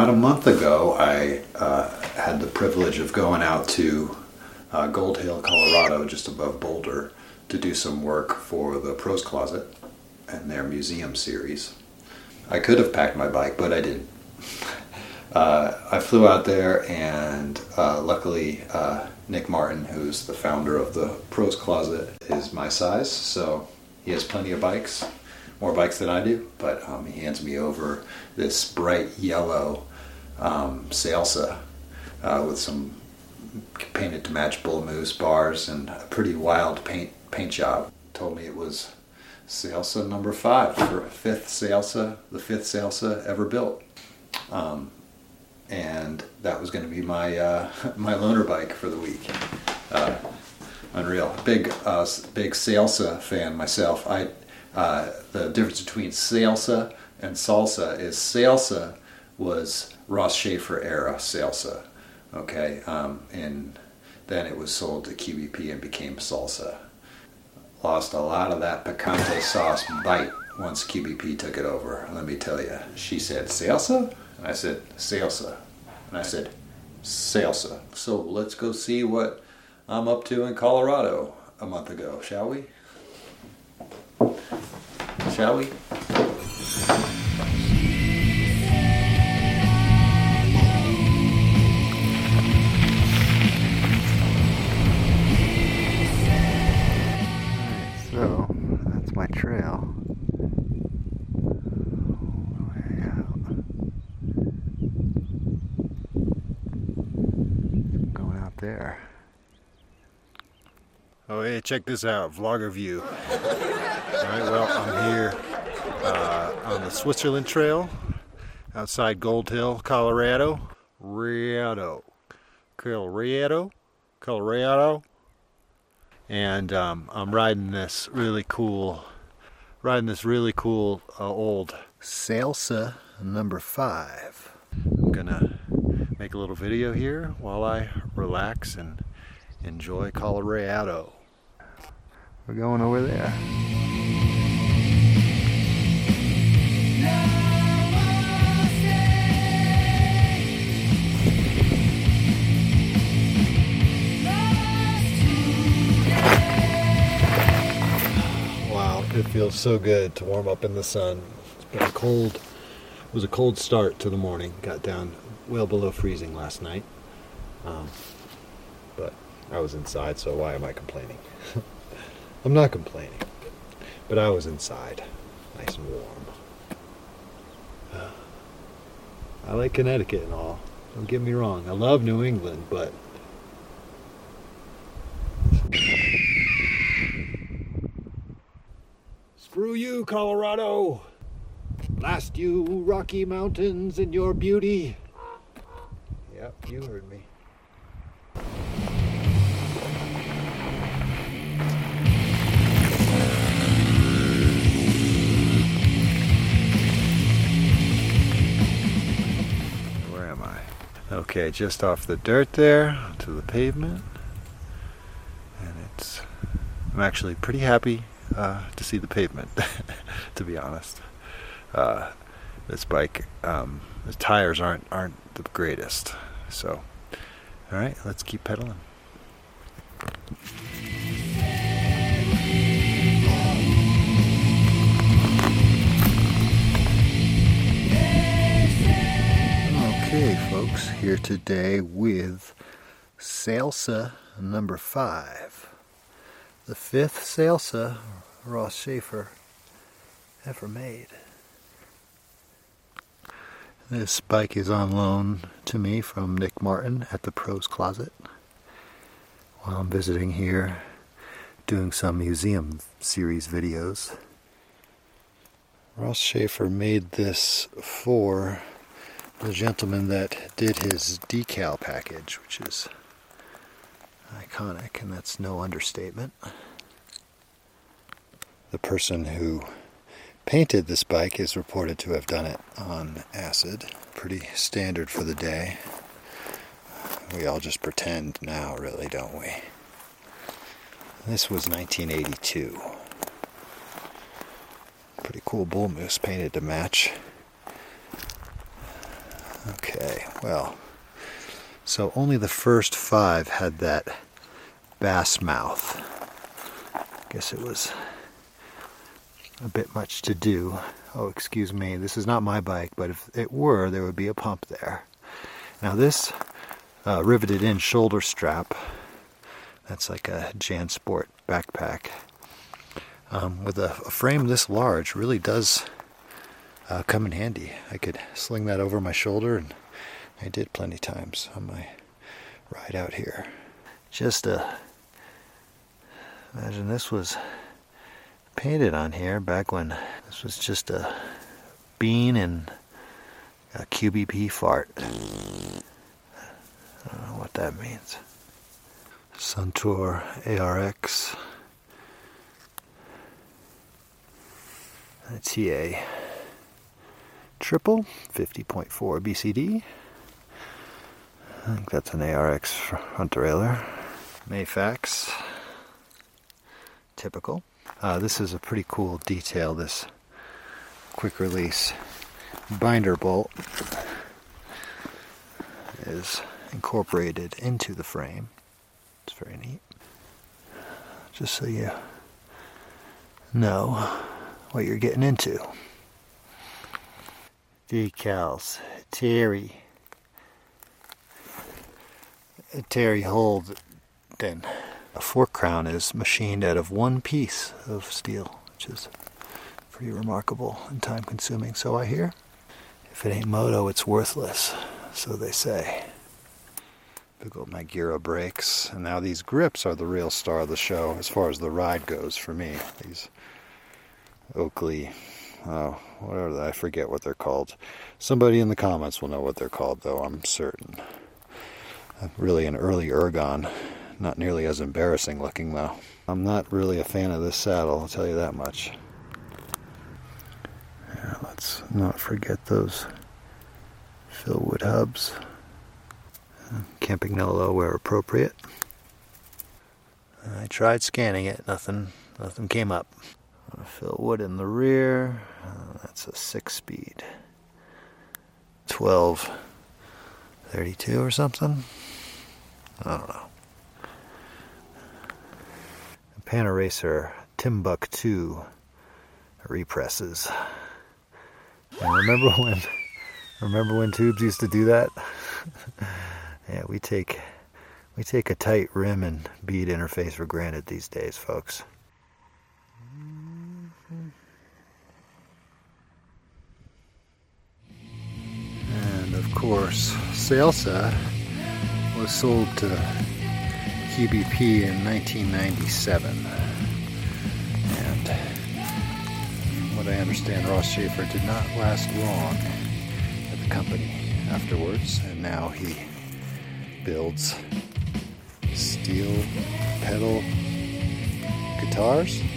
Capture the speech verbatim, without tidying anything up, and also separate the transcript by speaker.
Speaker 1: about a month ago, I uh, had the privilege of going out to uh, Gold Hill, Colorado, just above Boulder, to do some work for the Pros Closet and their museum series. I could have packed my bike, but I didn't. Uh, I flew out there, and uh, luckily uh, Nick Martin, who's the founder of the Pros Closet, is my size, so he has plenty of bikes, more bikes than I do, but um, he hands me over this bright yellow um, Salsa uh, with some painted to match bull moose bars and a pretty wild paint paint job. Told me it was Salsa number five, for fifth Salsa, the fifth Salsa ever built. Um, and that was going to be my uh, my loaner bike for the week. Uh, unreal. Big uh, big Salsa fan myself. I uh, the difference between Salsa and salsa is Salsa was Ross Shafer era Salsa. Okay, um, and then it was sold to Q B P and became Salsa. Lost a lot of that picante sauce bite once Q B P took it over. Let me tell you. She said, Salsa? And I said, Salsa. And I said, Salsa. So let's go see what I'm up to in Colorado a month ago, shall we? Shall we? So, that's my trail. Way out. Going out there. Oh hey, check this out, vlogger view. Alright, well, I'm here uh, on the Switzerland Trail outside Gold Hill, Colorado. Colorado. Colorado. Colorado. And um, I'm riding this really cool, riding this really cool uh, old Salsa number five. I'm gonna make a little video here while I relax and enjoy Colorado. We're going over there. It feels so good to warm up in the sun. It's been a cold, it was a cold start to the morning. Got down well below freezing last night. Um, but I was inside, so why am I complaining? I'm not complaining. But I was inside, nice and warm. Uh, I like Connecticut and all. Don't get me wrong. I love New England, but screw you, Colorado! Blast you, Rocky Mountains, and your beauty! Yep, you heard me. Where am I? Okay, just off the dirt there, to the pavement. And it's... I'm actually pretty happy Uh, to see the pavement, to be honest. Uh, this bike, um, the tires aren't aren't the greatest. So, all right, let's keep pedaling. Okay, folks, here today with Salsa number five. The fifth Salsa Ross Shafer ever made. This bike is on loan to me from Nick Martin at the Pros Closet while I'm visiting here doing some museum series videos. Ross Shafer made this for the gentleman that did his decal package, which is iconic, and that's no understatement. The person who painted this bike is reported to have done it on acid. Pretty standard for the day. We all just pretend now, really, don't we? This was nineteen eighty-two. Pretty cool bull moose painted to match. Okay, well, so only the first five had that bass mouth. Guess it was a bit much to do. Oh, excuse me, this is not my bike, but if it were, there would be a pump there. Now this uh, riveted in shoulder strap, that's like a JanSport backpack, um, with a, a frame this large really does uh, come in handy. I could sling that over my shoulder, and I did plenty times on my ride out here. Just uh, imagine this was painted on here back when this was just a bean and a Q B P fart. I don't know what that means. Suntour A R X. A T A triple, fifty point four B C D. I think that's an A R X front derailleur. Mayfax. Typical. Uh, this is a pretty cool detail, this quick release binder bolt is incorporated into the frame. It's very neat. Just so you know what you're getting into. Decals. Terry. Terry Holden. A fork crown is machined out of one piece of steel, which is pretty remarkable and time consuming, so I hear. If it ain't moto, it's worthless, so they say. Big old Magura brakes, and now these grips are the real star of the show as far as the ride goes for me. These Oakley, oh, whatever, I forget what they're called. Somebody in the comments will know what they're called, though, I'm certain. Really an early Ergon. Not nearly as embarrassing looking, though. I'm not really a fan of this saddle, I'll tell you that much. Yeah, let's not forget those Philwood hubs. Campagnolo where appropriate. I tried scanning it, nothing, nothing came up. Philwood in the rear, uh, that's a six-speed. twelve thirty-two or something? I don't know. Panaracer Timbuktu represses. And remember when remember when tubes used to do that? Yeah, we take we take a tight rim and bead interface for granted these days, folks. And of course, Salsa was sold to Q B P in nineteen ninety-seven, and from what I understand, Ross Schaefer did not last long at the company afterwards, and now he builds steel pedal guitars.